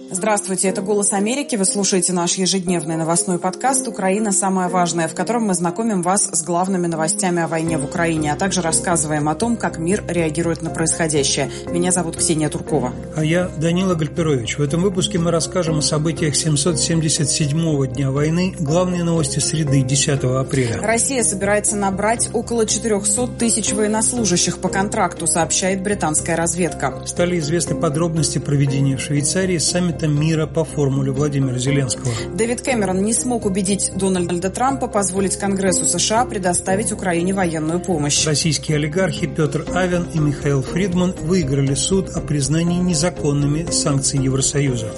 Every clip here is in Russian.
Здравствуйте, это «Голос Америки». Вы слушаете наш ежедневный новостной подкаст «Украина. Самое важное», в котором мы знакомим вас с главными новостями о войне в Украине, а также рассказываем о том, как мир реагирует на происходящее. Меня зовут Ксения Туркова. А я Данила Гальперович. В этом выпуске мы расскажем о событиях 777-го дня войны. Главные новости среды 10 апреля. Россия собирается набрать около 400 тысяч военнослужащих по контракту, сообщает британская разведка. Стали известны подробности проведения в Швейцарии саммита мира по формуле Владимира Зеленского. Дэвид Кэмерон не смог убедить Дональда Трампа позволить Конгрессу США предоставить Украине военную помощь. Российские олигархи Петр Авен и Михаил Фридман выиграли суд о признании незаконными санкций Евросоюза.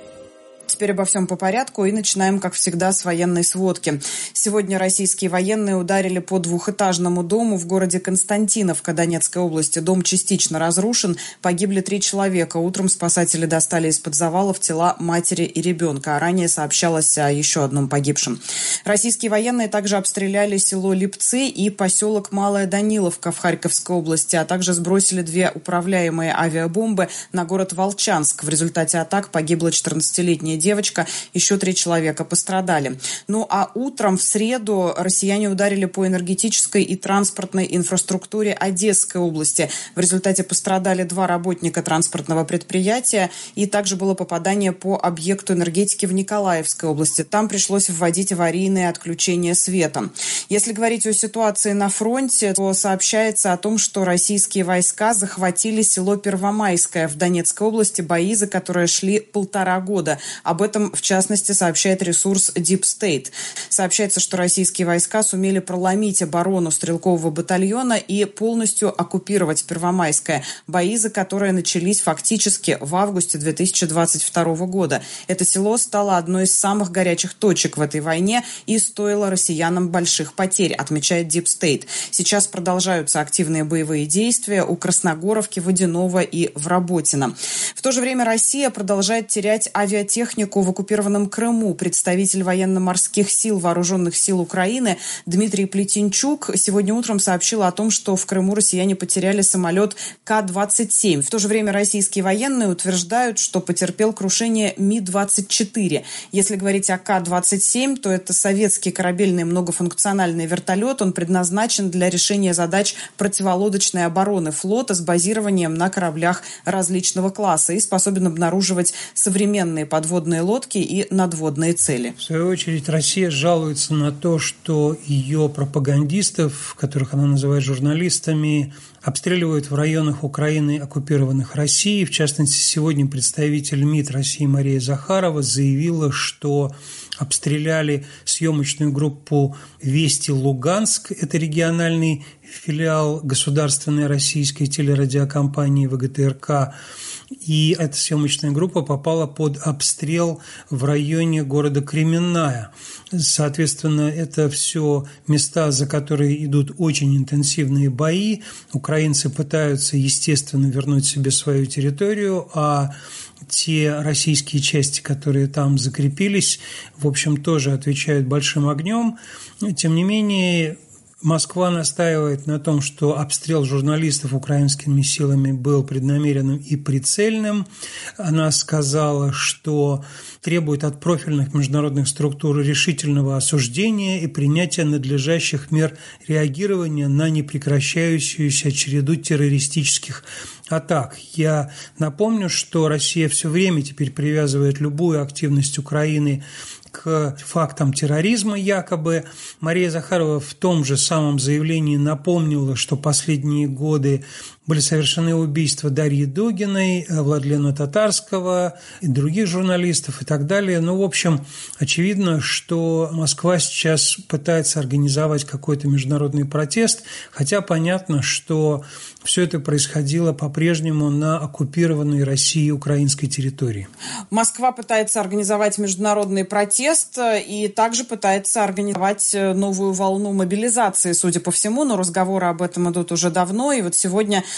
Теперь обо всем по порядку и начинаем, как всегда, с военной сводки. Сегодня российские военные ударили по двухэтажному дому в городе Константиновка Донецкой области. Дом частично разрушен, погибли 3 человека. Утром спасатели достали из-под завалов тела матери и ребенка, а ранее сообщалось о еще одном погибшем. Российские военные также обстреляли село Липцы и поселок Малая Даниловка в Харьковской области, а также сбросили 2 управляемые авиабомбы на город Волчанск. В результате атак погибла 14-летняя девочка, еще 3 человека пострадали. Ну а утром в среду россияне ударили по энергетической и транспортной инфраструктуре Одесской области. В результате пострадали 2 работника транспортного предприятия, и также было попадание по объекту энергетики в Николаевской области. Там пришлось вводить аварийное отключение света. Если говорить о ситуации на фронте, то сообщается о том, что российские войска захватили село Первомайское в Донецкой области, бои за которые шли 1,5 года. Об этом, в частности, сообщает ресурс Deep State. Сообщается, что российские войска сумели проломить оборону стрелкового батальона и полностью оккупировать Первомайское, бои за которые начались фактически в августе 2022 года. Это село стало одной из самых горячих точек в этой войне и стоило россиянам больших потерь, отмечает Deep State. Сейчас продолжаются активные боевые действия у Красногоровки, Водяного и Вработина. В то же время Россия продолжает терять авиатехнику в оккупированном Крыму. Представитель военно-морских сил Вооруженных сил Украины Дмитрий Плетенчук сегодня утром сообщил о том, что в Крыму россияне потеряли самолет К-27. В то же время российские военные утверждают, что потерпел крушение Ми-24. Если говорить о К-27, то это советский корабельный многофункциональный вертолет. Он предназначен для решения задач противолодочной обороны флота с базированием на кораблях различного класса и способен обнаруживать современные подводные лодки и надводные цели. В свою очередь, Россия жалуется на то, что ее пропагандистов, которых она называет журналистами, обстреливают в районах Украины, оккупированных Россией. В частности, сегодня представитель МИД России Мария Захарова заявила, что обстреляли съемочную группу «Вести Луганск». Это региональный филиал государственной российской телерадиокомпании ВГТРК. И эта съемочная группа попала под обстрел в районе города Кременная. Соответственно, это все места, за которые идут очень интенсивные бои. Украинцы пытаются, естественно, вернуть себе свою территорию, а те российские части, которые там закрепились, в общем, тоже отвечают большим огнем. Тем не менее, Москва настаивает на том, что обстрел журналистов украинскими силами был преднамеренным и прицельным. Она сказала, что требует от профильных международных структур решительного осуждения и принятия надлежащих мер реагирования на непрекращающуюся череду террористических атак. Я напомню, что Россия все время теперь привязывает любую активность Украины к фактам терроризма якобы. Мария Захарова в том же самом заявлении напомнила, что последние годы были совершены убийства Дарьи Дугиной, Владлена Татарского и других журналистов и так далее. Ну, в общем, очевидно, что Москва сейчас пытается организовать какой-то международный протест, хотя понятно, что все это происходило по-прежнему на оккупированной Россией украинской территории. Москва пытается организовать международный протест и также пытается организовать новую волну мобилизации, судя по всему, но разговоры об этом идут уже давно. И вот сегодня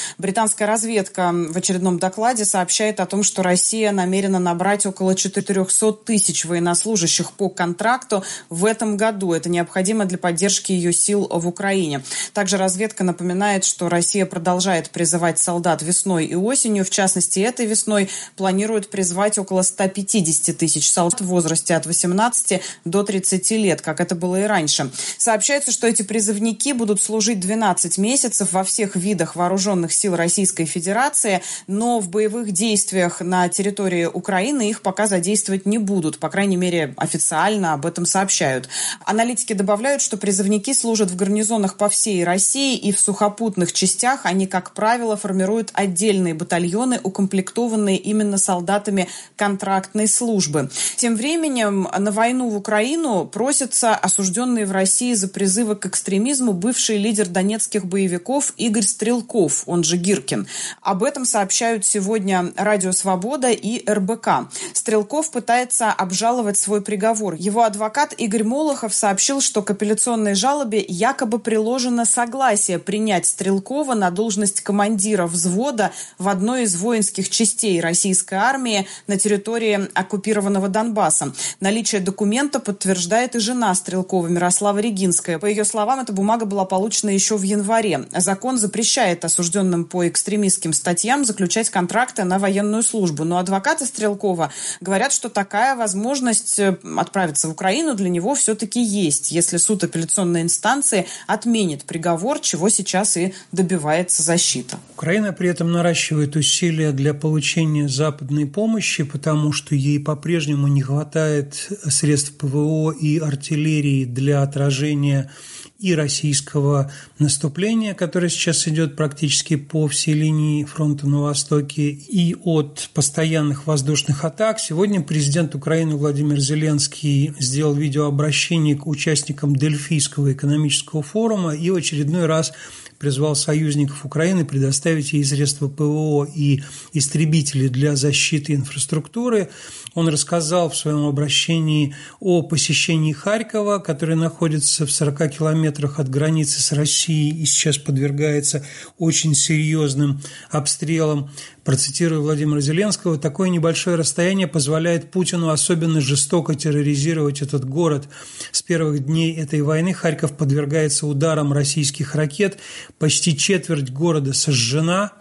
Британская разведка в очередном докладе сообщает о том, что Россия намерена набрать около 400 тысяч военнослужащих по контракту в этом году. Это необходимо для поддержки ее сил в Украине. Также разведка напоминает, что Россия продолжает призывать солдат весной и осенью. В частности, этой весной планирует призвать около 150 тысяч солдат в возрасте от 18 до 30 лет, как это было и раньше. Сообщается, что эти призывники будут служить 12 месяцев во всех видах вооруженных сил Российской Федерации, но в боевых действиях на территории Украины их пока задействовать не будут. По крайней мере, официально об этом сообщают. Аналитики добавляют, что призывники служат в гарнизонах по всей России, и в сухопутных частях они, как правило, формируют отдельные батальоны, укомплектованные именно солдатами контрактной службы. Тем временем на войну в Украину просятся осужденные в России за призывы к экстремизму бывший лидер донецких боевиков Игорь Стрелков, он же Гиркин. Об этом сообщают сегодня Радио Свобода и РБК. Стрелков пытается обжаловать свой приговор. Его адвокат Игорь Молохов сообщил, что к апелляционной жалобе якобы приложено согласие принять Стрелкова на должность командира взвода в одной из воинских частей российской армии на территории оккупированного Донбасса. Наличие документа подтверждает и жена Стрелкова Мирослава Регинская. По ее словам, эта бумага была получена еще в январе. Закон запрещает осужденным по экстремистским статьям заключать контракты на военную службу. Но адвокаты Стрелкова говорят, что такая возможность отправиться в Украину для него все-таки есть, если суд апелляционной инстанции отменит приговор, чего сейчас и добивается защита. Украина при этом наращивает усилия для получения западной помощи, потому что ей по-прежнему не хватает средств ПВО и артиллерии для отражения и российского наступления, которое сейчас идет практически по всей линии фронта на Востоке, и от постоянных воздушных атак. Сегодня президент Украины Владимир Зеленский сделал видеообращение к участникам Дельфийского экономического форума и в очередной раз призвал союзников Украины предоставить ей средства ПВО и истребители для защиты инфраструктуры. Он рассказал в своем обращении о посещении Харькова, который находится в 40 километрах от границы с Россией и сейчас подвергается очень серьезным обстрелам. Процитирую Владимира Зеленского: «Такое небольшое расстояние позволяет Путину особенно жестоко терроризировать этот город. С первых дней этой войны Харьков подвергается ударам российских ракет. Почти четверть города сожжена».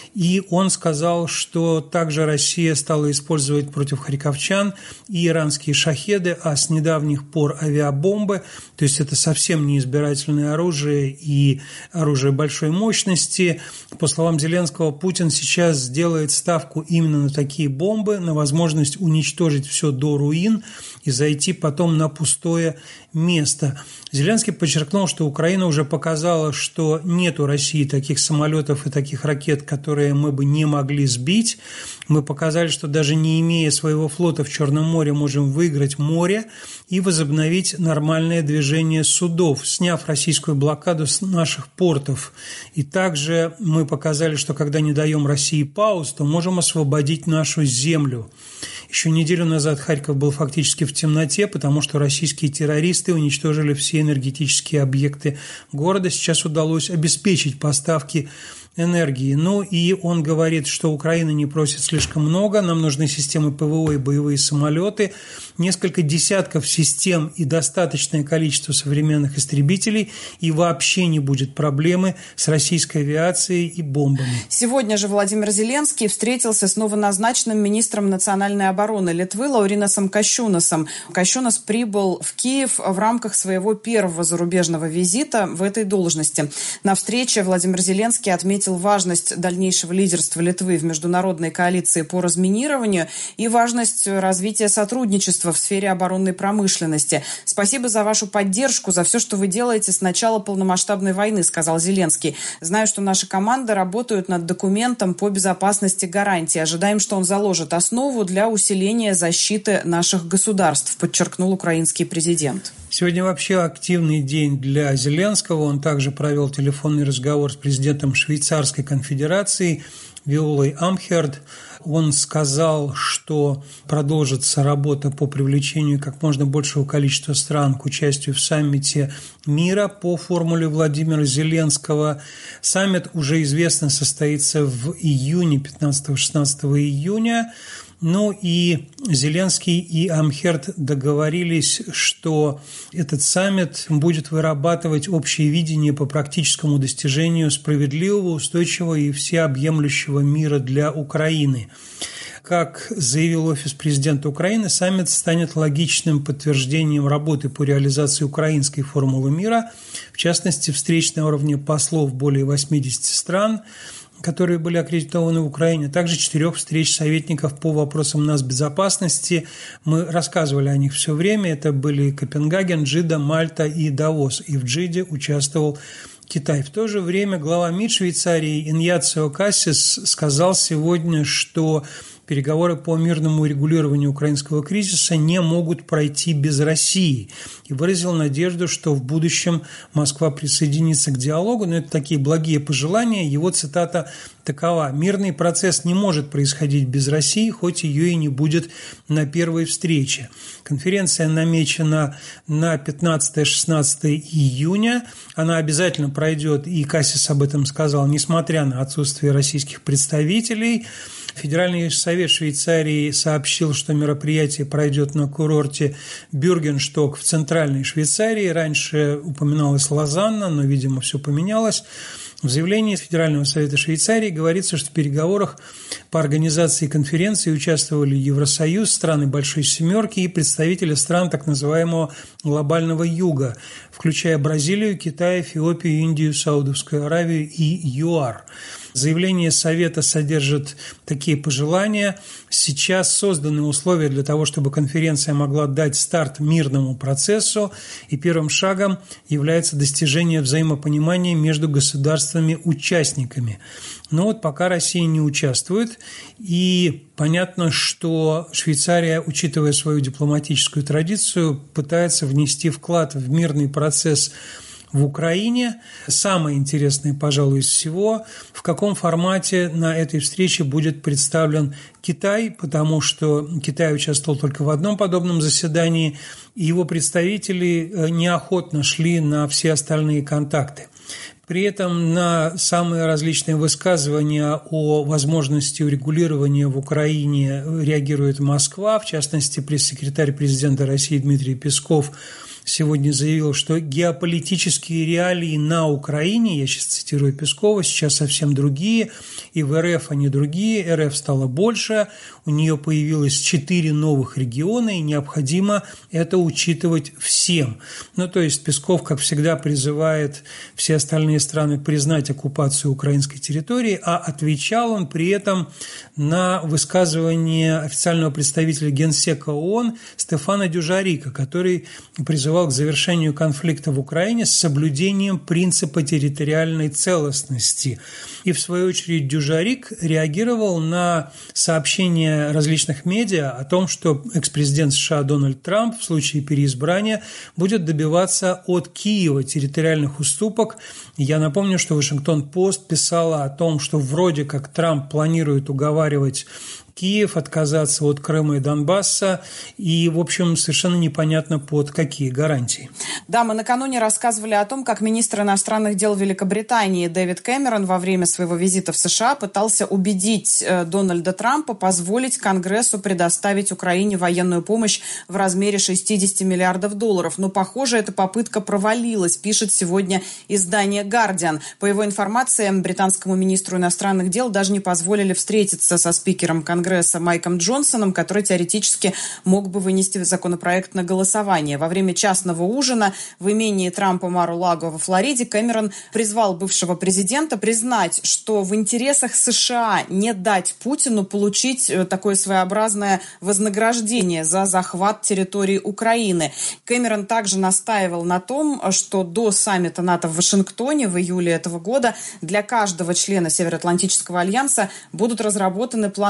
И он сказал, что также Россия стала использовать против харьковчан и иранские шахеды, а с недавних пор авиабомбы. То есть это совсем не избирательное оружие и оружие большой мощности. По словам Зеленского, Путин сейчас сделает ставку именно на такие бомбы, на возможность уничтожить все до руин и зайти потом на пустое место. Зеленский подчеркнул, что Украина уже показала, что нет у России таких самолетов и таких ракет, которые мы бы не могли сбить. Мы показали, что даже не имея своего флота в Черном море, можем выиграть море и возобновить нормальное движение судов, сняв российскую блокаду с наших портов. И также мы показали, что когда не даем России пауз, то можем освободить нашу землю. Еще неделю назад Харьков был фактически в темноте, потому что российские террористы уничтожили все энергетические объекты города. Сейчас удалось обеспечить поставки энергии. Ну и он говорит, что Украина не просит слишком много, нам нужны системы ПВО и боевые самолеты, несколько десятков систем и достаточное количество современных истребителей, и вообще не будет проблемы с российской авиацией и бомбами. Сегодня же Владимир Зеленский встретился с новоназначенным министром национальной обороны Литвы Лауринасом Кащунасом. Кащунас прибыл в Киев в рамках своего первого зарубежного визита в этой должности. На встрече Владимир Зеленский отметил важность дальнейшего лидерства Литвы в международной коалиции по разминированию и важность развития сотрудничества в сфере оборонной промышленности. «Спасибо за вашу поддержку, за все, что вы делаете с начала полномасштабной войны», сказал Зеленский. «Знаю, что наши команды работают над документом по безопасности гарантий. Ожидаем, что он заложит основу для усиления защиты наших государств», подчеркнул украинский президент. Сегодня вообще активный день для Зеленского. Он также провел телефонный разговор с президентом Швейцарской конфедерации Виолой Амхерд. Он сказал, что продолжится работа по привлечению как можно большего количества стран к участию в саммите мира по формуле Владимира Зеленского. Саммит, уже известно, состоится в июне, 15-16 июня. Ну и Зеленский и Амхерд договорились, что этот саммит будет вырабатывать общее видение по практическому достижению справедливого, устойчивого и всеобъемлющего мира для Украины. Как заявил офис президента Украины, саммит станет логичным подтверждением работы по реализации украинской формулы мира, в частности, встреч на уровне послов более 80 стран, которые были аккредитованы в Украине, а также 4 встреч советников по вопросам нацбезопасности. Мы рассказывали о них все время. Это были Копенгаген, Джида, Мальта и Давос. И в Джиде участвовал Китай. В то же время глава МИД Швейцарии Иньяцио Кассис сказал сегодня, что переговоры по мирному регулированию украинского кризиса не могут пройти без России, и выразил надежду, что в будущем Москва присоединится к диалогу. Но это такие благие пожелания. Его цитата такова: «Мирный процесс не может происходить без России, хоть ее и не будет на первой встрече». Конференция намечена на 15-16 июня. Она обязательно пройдет, и Кассис об этом сказал, несмотря на отсутствие российских представителей. Федеральный совет Швейцарии сообщил, что мероприятие пройдет на курорте Бюргеншток в центральной Швейцарии. Раньше упоминалась Лозанна, но, видимо, все поменялось. В заявлении Федерального совета Швейцарии говорится, что в переговорах по организации конференции участвовали Евросоюз, страны Большой Семерки и представители стран так называемого глобального юга, включая Бразилию, Китай, Эфиопию, Индию, Саудовскую Аравию и ЮАР. Заявление Совета содержит такие пожелания. Сейчас созданы условия для того, чтобы конференция могла дать старт мирному процессу, и первым шагом является достижение взаимопонимания между государствами-участниками. Но вот пока Россия не участвует, и понятно, что Швейцария, учитывая свою дипломатическую традицию, пытается внести вклад в мирный процесс в Украине. Самое интересное, пожалуй, из всего, в каком формате на этой встрече будет представлен Китай, потому что Китай участвовал только в одном подобном заседании, и его представители неохотно шли на все остальные контакты. При этом на самые различные высказывания о возможности урегулирования в Украине реагирует Москва. В частности, пресс-секретарь президента России Дмитрий Песков сегодня заявил, что геополитические реалии на Украине, я сейчас цитирую Пескова, сейчас совсем другие, и в РФ они другие, РФ стало больше, у нее появилось 4 новых региона, и необходимо это учитывать всем. Ну, то есть Песков, как всегда, призывает все остальные страны признать оккупацию украинской территории, а отвечал он при этом на высказывание официального представителя Генсека ООН Стефана Дюжарика, который призывал к завершению конфликта в Украине с соблюдением принципа территориальной целостности. И, в свою очередь, Дюжарик реагировал на сообщения различных медиа о том, что экс-президент США Дональд Трамп в случае переизбрания будет добиваться от Киева территориальных уступок. Я напомню, что Вашингтон-Пост писала о том, что вроде как Трамп планирует уговаривать Киев отказаться от Крыма и Донбасса, и, в общем, совершенно непонятно, под какие гарантии. Да, мы накануне рассказывали о том, как министр иностранных дел Великобритании Дэвид Кэмерон во время своего визита в США пытался убедить Дональда Трампа позволить Конгрессу предоставить Украине военную помощь в размере $60 миллиардов. Но, похоже, эта попытка провалилась, пишет сегодня издание «Гардиан». По его информации, британскому министру иностранных дел даже не позволили встретиться со спикером Конгресса Майком Джонсоном, который теоретически мог бы вынести законопроект на голосование. Во время частного ужина в имении Трампа Мар-а-Лаго во Флориде Кэмерон призвал бывшего президента признать, что в интересах США не дать Путину получить такое своеобразное вознаграждение за захват территории Украины. Кэмерон также настаивал на том, что до саммита НАТО в Вашингтоне в июле этого года для каждого члена Североатлантического альянса будут разработаны планы достижения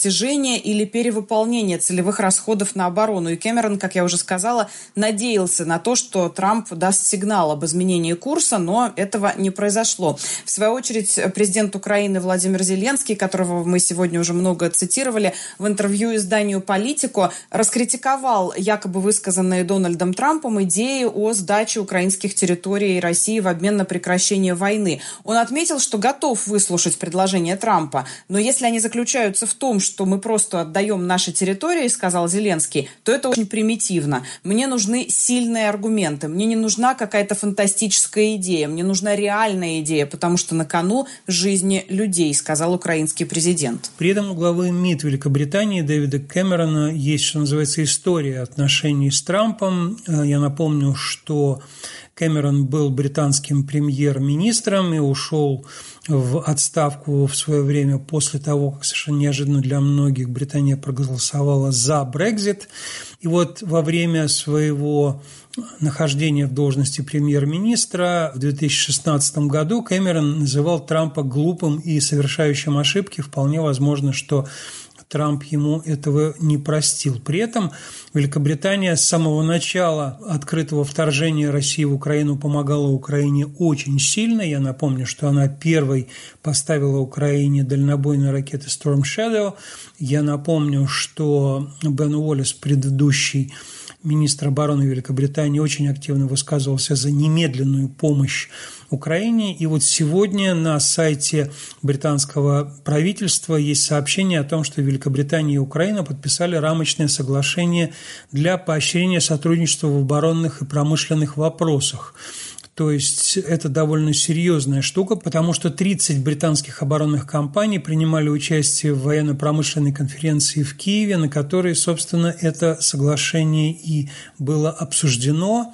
растяжение или перевыполнение целевых расходов на оборону. И Кэмерон, как я уже сказала, надеялся на то, что Трамп даст сигнал об изменении курса, но этого не произошло. В свою очередь, президент Украины Владимир Зеленский, которого мы сегодня уже много цитировали, в интервью изданию «Политико» раскритиковал якобы высказанные Дональдом Трампом идеи о сдаче украинских территорий России в обмен на прекращение войны. Он отметил, что готов выслушать предложения Трампа, но если они заключаются в том, что мы просто отдаем наши территории, сказал Зеленский, то это очень примитивно. Мне нужны сильные аргументы, мне не нужна какая-то фантастическая идея, мне нужна реальная идея, потому что на кону жизни людей, сказал украинский президент. При этом у главы МИД Великобритании Дэвида Кэмерона есть, что называется, история отношений с Трампом. Я напомню, что Кэмерон был британским премьер-министром и ушел в отставку в свое время после того, как совершенно неожиданно для многих Британия проголосовала за Брексит. И вот во время своего нахождения в должности премьер-министра в 2016 году Кэмерон называл Трампа глупым и совершающим ошибки. Вполне возможно, что Трамп ему этого не простил. При этом Великобритания с самого начала открытого вторжения России в Украину помогала Украине очень сильно. Я напомню, что она первой поставила Украине дальнобойные ракеты Storm Shadow. Я напомню, что Бен Уоллес, предыдущий министр обороны Великобритании, очень активно высказывался за немедленную помощь Украине. И вот сегодня на сайте британского правительства есть сообщение о том, что Великобритания и Украина подписали рамочное соглашение для поощрения сотрудничества в оборонных и промышленных вопросах. То есть это довольно серьезная штука, потому что 30 британских оборонных компаний принимали участие в военно-промышленной конференции в Киеве, на которой, собственно, это соглашение и было обсуждено.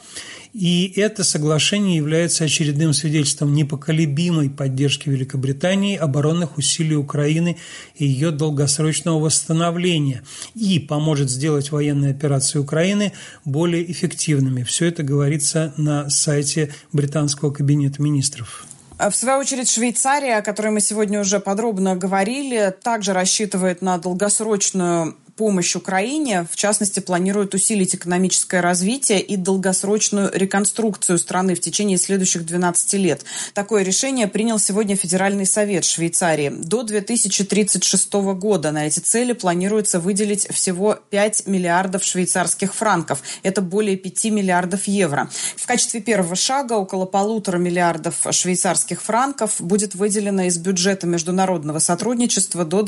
И это соглашение является очередным свидетельством непоколебимой поддержки Великобритании оборонных усилий Украины и ее долгосрочного восстановления и поможет сделать военные операции Украины более эффективными. Все это говорится на сайте британского кабинета министров. В свою очередь, Швейцария, о которой мы сегодня уже подробно говорили, также рассчитывает на долгосрочную помощь Украине, в частности, планирует усилить экономическое развитие и долгосрочную реконструкцию страны в течение следующих 12 лет. Такое решение принял сегодня Федеральный совет Швейцарии. До 2036 года на эти цели планируется выделить всего 5 миллиардов швейцарских франков. Это более 5 миллиардов евро. В качестве первого шага около 1,5 миллиардов швейцарских франков будет выделено из бюджета международного сотрудничества до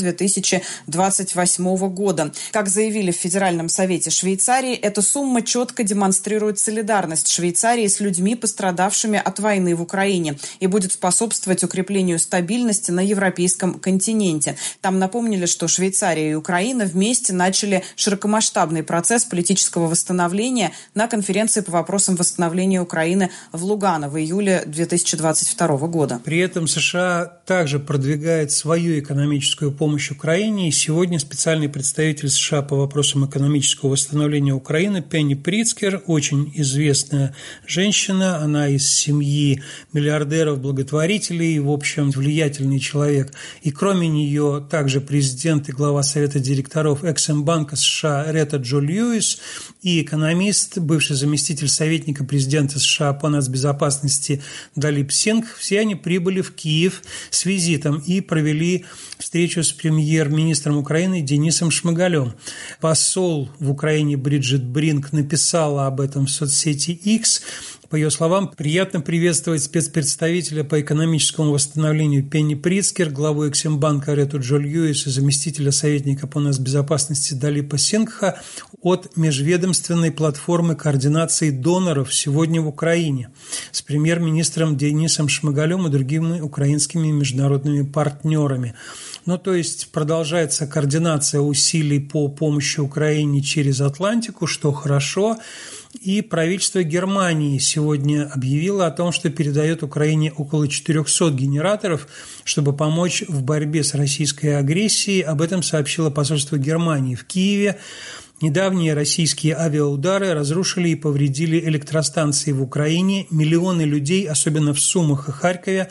2028 года. Как заявили в Федеральном совете Швейцарии, эта сумма четко демонстрирует солидарность Швейцарии с людьми, пострадавшими от войны в Украине, и будет способствовать укреплению стабильности на европейском континенте. Там напомнили, что Швейцария и Украина вместе начали широкомасштабный процесс политического восстановления на конференции по вопросам восстановления Украины в Лугано в июле 2022 года. При этом США также продвигает свою экономическую помощь Украине, и сегодня специальный представитель США по вопросам экономического восстановления Украины Пенни Прицкер, очень известная женщина, она из семьи миллиардеров-благотворителей, в общем, влиятельный человек. И кроме нее также президент и глава Совета директоров Эксимбанка США Ретта Джо Льюис и экономист, бывший заместитель советника президента США по нацбезопасности Далип Сингх. Все они прибыли в Киев с визитом и провели встречу с премьер-министром Украины Денисом Шмыгалем. Посол в Украине Бриджит Бринк написала об этом в соцсети X. По ее словам, приятно приветствовать спецпредставителя по экономическому восстановлению Пенни Прицкер, главу Эксимбанка Ретту Джо Льюис и заместителя советника по нацбезопасности Далипа Сингха от межведомственной платформы координации доноров сегодня в Украине с премьер-министром Денисом Шмыгалем и другими украинскими международными партнерами. Ну, то есть продолжается координация усилий по помощи Украине через Атлантику, что хорошо. И правительство Германии сегодня объявило о том, что передает Украине около 400 генераторов, чтобы помочь в борьбе с российской агрессией. Об этом сообщило посольство Германии в Киеве. Недавние российские авиаудары разрушили и повредили электростанции в Украине. Миллионы людей, особенно в Сумах и Харькове,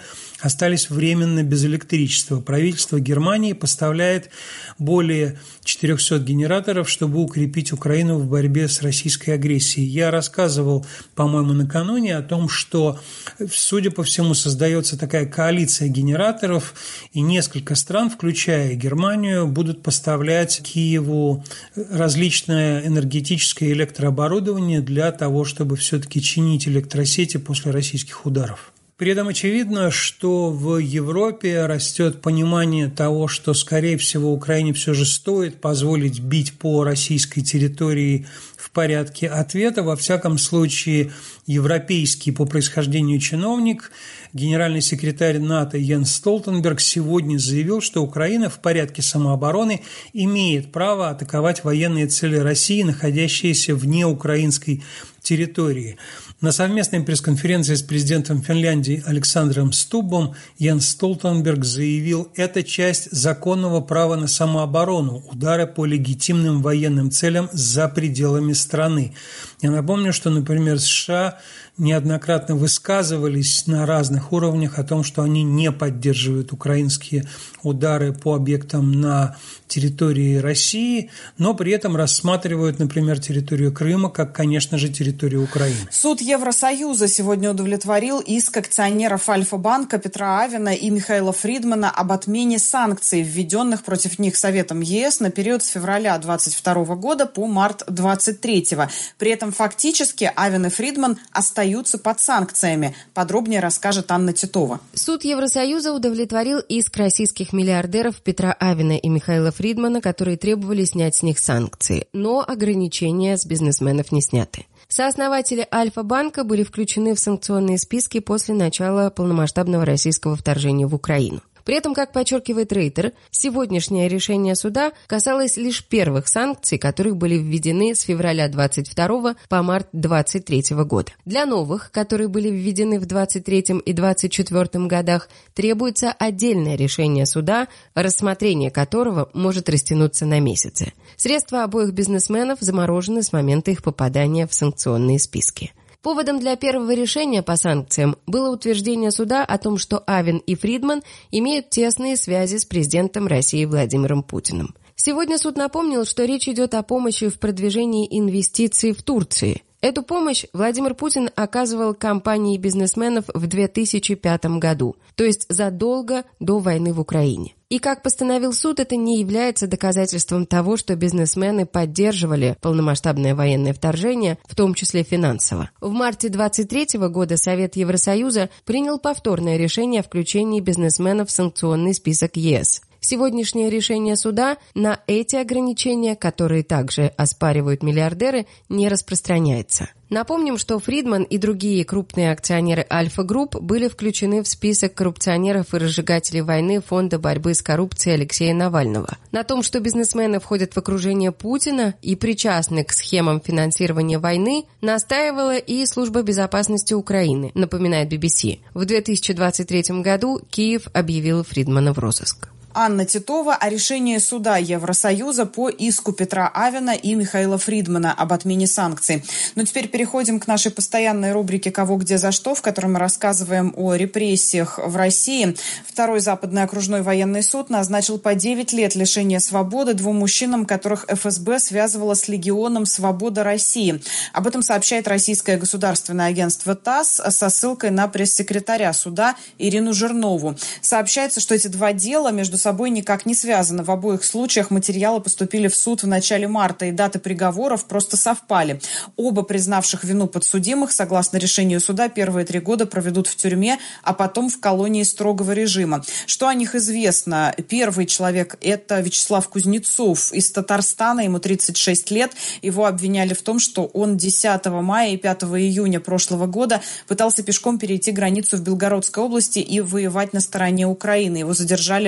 остались временно без электричества. Правительство Германии поставляет более 400 генераторов, чтобы укрепить Украину в борьбе с российской агрессией. Я рассказывал, по-моему, накануне о том, что, судя по всему, создается такая коалиция генераторов, и несколько стран, включая Германию, будут поставлять Киеву различное энергетическое электрооборудование для того, чтобы все-таки чинить электросети после российских ударов. При этом очевидно, что в Европе растет понимание того, что, скорее всего, Украине все же стоит позволить бить по российской территории в порядке ответа. Во всяком случае, европейский по происхождению чиновник, генеральный секретарь НАТО Йенс Столтенберг сегодня заявил, что Украина в порядке самообороны имеет право атаковать военные цели России, находящиеся вне украинской территории. На совместной пресс-конференции с президентом Финляндии Александром Стуббом Йенс Столтенберг заявил, это часть законного права на самооборону, удары по легитимным военным целям за пределами страны. Я напомню, что, например, США неоднократно высказывались на разных уровнях о том, что они не поддерживают украинские удары по объектам на территории России, но при этом рассматривают, например, территорию Крыма как, конечно же, территорию Украины. Суд Евросоюза сегодня удовлетворил иск акционеров Альфа-банка Петра Авена и Михаила Фридмана об отмене санкций, введенных против них Советом ЕС на период с февраля 2022 года по март 2023. При этом фактически Авен и Фридман остаются под санкциями. Подробнее расскажет Анна Титова. Суд Евросоюза удовлетворил иск российских миллиардеров Петра Авена и Михаила Фридмана, которые требовали снять с них санкции, но ограничения с бизнесменов не сняты. Сооснователи Альфа-банка были включены в санкционные списки после начала полномасштабного российского вторжения в Украину. При этом, как подчеркивает Рейтер, сегодняшнее решение суда касалось лишь первых санкций, которые были введены с февраля 22 по март 23 года. Для новых, которые были введены в 23 и 24 годах, требуется отдельное решение суда, рассмотрение которого может растянуться на месяцы. Средства обоих бизнесменов заморожены с момента их попадания в санкционные списки. Поводом для первого решения по санкциям было утверждение суда о том, что Авен и Фридман имеют тесные связи с президентом России Владимиром Путиным. Сегодня суд напомнил, что речь идет о помощи в продвижении инвестиций в Турции. Эту помощь Владимир Путин оказывал компании бизнесменов в 2005 году, то есть задолго до войны в Украине. И, как постановил суд, это не является доказательством того, что бизнесмены поддерживали полномасштабное военное вторжение, в том числе финансово. В марте 2023 года Совет Евросоюза принял повторное решение о включении бизнесменов в санкционный список ЕС. Сегодняшнее решение суда на эти ограничения, которые также оспаривают миллиардеры, не распространяется. Напомним, что Фридман и другие крупные акционеры Альфа-групп были включены в список коррупционеров и разжигателей войны Фонда борьбы с коррупцией Алексея Навального. На том, что бизнесмены входят в окружение Путина и причастны к схемам финансирования войны, настаивала и Служба безопасности Украины, напоминает BBC. В 2023 году Киев объявил Фридмана в розыск. Анна Титова о решении суда Евросоюза по иску Петра Авена и Михаила Фридмана об отмене санкций. Но теперь переходим к нашей постоянной рубрике «Кого, где, за что», в которой мы рассказываем о репрессиях в России. Второй Западный окружной военный суд назначил по 9 лет лишения свободы двум мужчинам, которых ФСБ связывала с Легионом Свобода России. Об этом сообщает российское государственное агентство ТАСС со ссылкой на пресс-секретаря суда Ирину Жирнову. Сообщается, что эти два дела между собой никак не связаны. В обоих случаях материалы поступили в суд в начале марта, и даты приговоров просто совпали. Оба признавших вину подсудимых, согласно решению суда, первые 3 года проведут в тюрьме, а потом в колонии строгого режима. Что о них известно? Первый человек – это Вячеслав Кузнецов из Татарстана, ему 36 лет. Его обвиняли в том, что он 10 мая и 5 июня прошлого года пытался пешком перейти границу в Белгородской области и воевать на стороне Украины. Его задержали во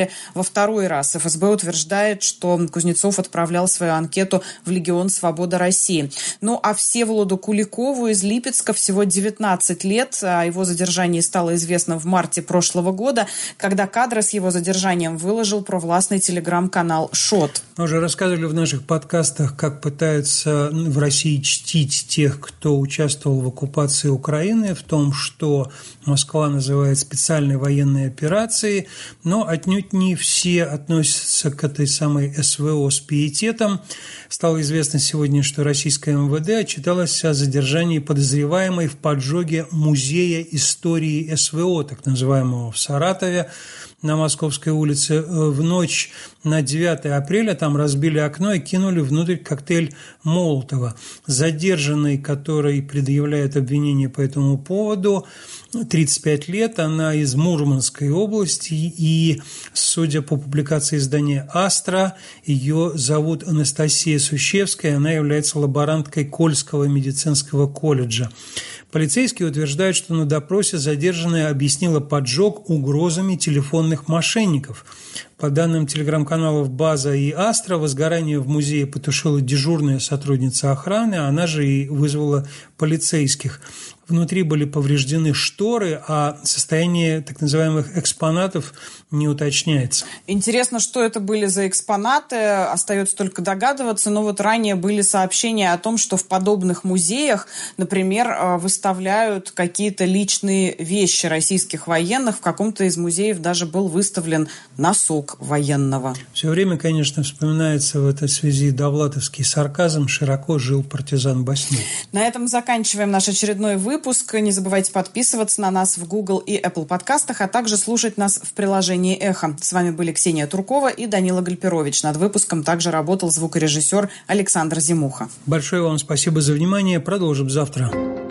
второй раз. ФСБ утверждает, что Кузнецов отправлял свою анкету в Легион «Свобода России». Ну а Всеволоду Куликову из Липецка всего 19 лет. О его задержании стало известно в марте прошлого года, когда кадры с его задержанием выложил провластный телеграм-канал «Шот». Мы уже рассказывали в наших подкастах, как пытаются в России чтить тех, кто участвовал в оккупации Украины, в том, что Москва называет специальной военной операцией, но отнюдь не все относятся к этой самой СВО с пиететом. Стало известно сегодня, что российское МВД отчиталось о задержании подозреваемой в поджоге музея истории СВО, так называемого в Саратове, на Московской улице. В ночь на 9 апреля там разбили окно и кинули внутрь коктейль Молотова. Задержанный, который предъявляет обвинение по этому поводу, 35 лет, она из Мурманской области, и, судя по публикации издания «Астра», ее зовут Анастасия Сущевская, она является лаборанткой Кольского медицинского колледжа. Полицейские утверждают, что на допросе задержанная объяснила поджог угрозами телефонных мошенников. По данным телеграм-каналов «База» и «Астра», возгорание в музее потушила дежурная сотрудница охраны, она же и вызвала полицейских. Внутри были повреждены шторы, а состояние так называемых экспонатов не уточняется. Интересно, что это были за экспонаты, остается только догадываться, но вот ранее были сообщения о том, что в подобных музеях, например, выставляют какие-то личные вещи российских военных. В каком-то из музеев даже был выставлен носок военного. Все время, конечно, вспоминается в этой связи довлатовский сарказм «широко жил партизан Баснюк». На этом заканчиваем наш очередной выпуск. Не забывайте подписываться на нас в Google и Apple подкастах, а также слушать нас в приложении «Эхо». С вами были Ксения Туркова и Данила Гальперович. Над выпуском также работал звукорежиссер Александр Зимуха. Большое вам спасибо за внимание. Продолжим завтра.